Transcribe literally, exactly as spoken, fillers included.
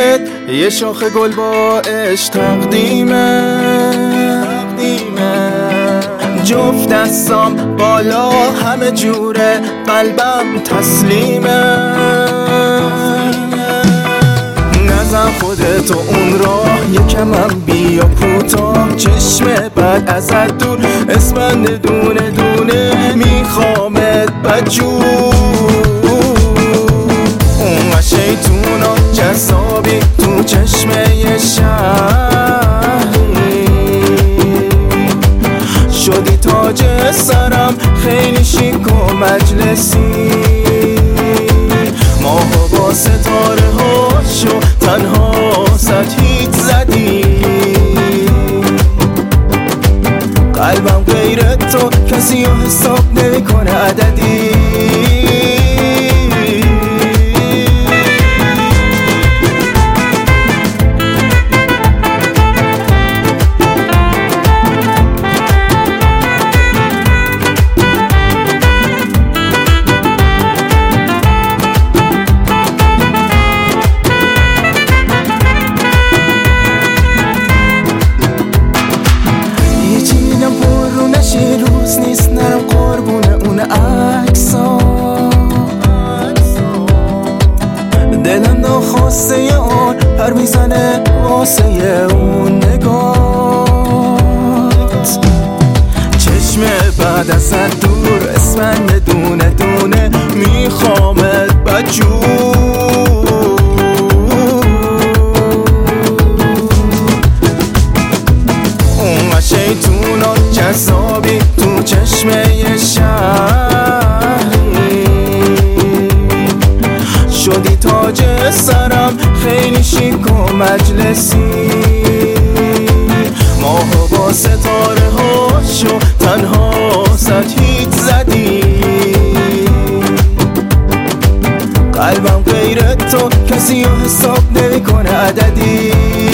بهت یه شاخه گل با عشق تقدیمه جفت دستام بالا همه جوره قلبم تسلیمه نزن خودتو اون راه یکمم بیا کوتاه چشم بد ازت دور اسمند دونه دونه میخوامت بدجور اون شیطونا جذابی تو چشمه شهری شدی تاج سرم خیلی شیک و مجلسی ماهو با ستاره هاشو تنها سطحیت زدی قلبم غیر تو کسی رو حساب نمیکنه عددی روز نیست نرم قربونه اون عکسا دلم ناخواسته اون پر میزنه واسه اون نگات چشم بعد ازت دور اسمند دونه دونه میخوامت بدجور اون شیطونا جذابی تو چشمه شهری شدی تاج سرم خیلی شیک و مجلسی ماهو با ستاره هاشو تنها سطحیت زدی قلبم غیر تو کسی رو حساب نمیکنه عددی